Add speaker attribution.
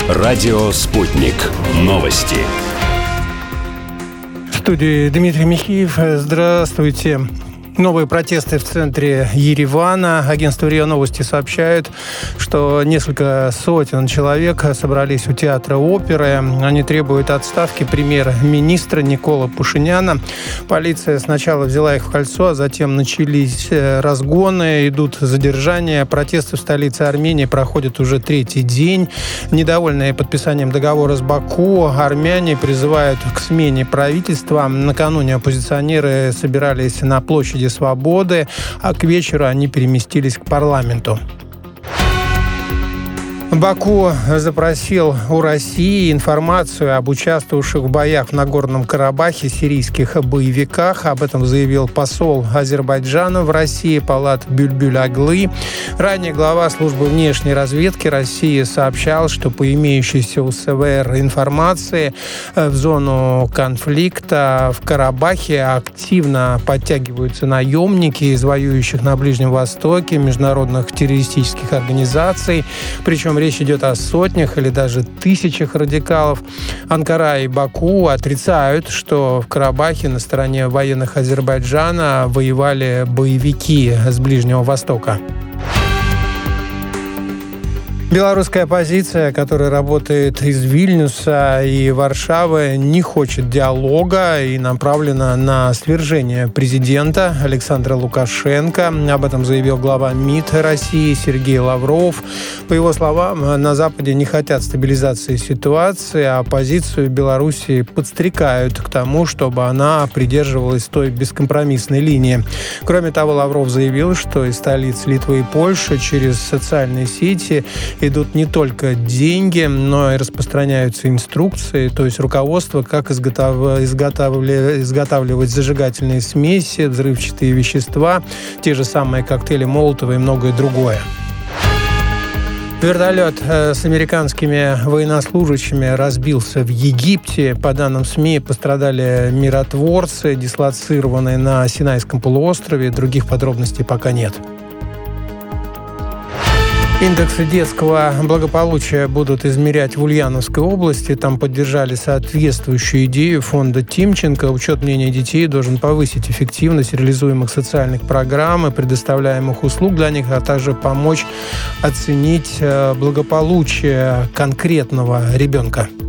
Speaker 1: Радио «Спутник». Новости.
Speaker 2: В студии Дмитрий Михеев. Здравствуйте. Новые протесты в центре Еревана. Агентство РИА Новости сообщает, что несколько сотен человек собрались у театра оперы. Они требуют отставки премьер-министра Никола Пашиняна. Полиция сначала взяла их в кольцо, а затем начались разгоны, идут задержания. Протесты в столице Армении проходят уже третий день. Недовольные подписанием договора с Баку, армяне призывают к смене правительства. Накануне оппозиционеры собирались на площади Свободы, а к вечеру они переместились к парламенту. Баку запросил у России информацию об участвовавших в боях в Нагорном Карабахе сирийских боевиках. Об этом заявил посол Азербайджана в России Полат Бюльбюль-Аглы. Ранее глава службы внешней разведки России сообщал, что по имеющейся у СВР информации в зону конфликта в Карабахе активно подтягиваются наемники из воюющих на Ближнем Востоке международных террористических организаций. Причем речь идет о сотнях или даже тысячах радикалов. Анкара и Баку отрицают, что в Карабахе на стороне военных Азербайджана воевали боевики с Ближнего Востока. Белорусская оппозиция, которая работает из Вильнюса и Варшавы, не хочет диалога и направлена на свержение президента Александра Лукашенко. Об этом заявил глава МИД России Сергей Лавров. По его словам, на Западе не хотят стабилизации ситуации, а оппозицию Беларуси подстрекают к тому, чтобы она придерживалась той бескомпромиссной линии. Кроме того, Лавров заявил, что из столиц Литвы и Польши через социальные сети идут не только деньги, но и распространяются инструкции, то есть руководство, как изготавливать зажигательные смеси, взрывчатые вещества, те же самые коктейли Молотова и многое другое. Вертолет с американскими военнослужащими разбился в Египте. По данным СМИ, пострадали миротворцы, дислоцированные на Синайском полуострове. Других подробностей пока нет. Индексы детского благополучия будут измерять в Ульяновской области. Там поддержали соответствующую идею фонда Тимченко. Учет мнения детей должен повысить эффективность реализуемых социальных программ и предоставляемых услуг для них, а также помочь оценить благополучие конкретного ребенка.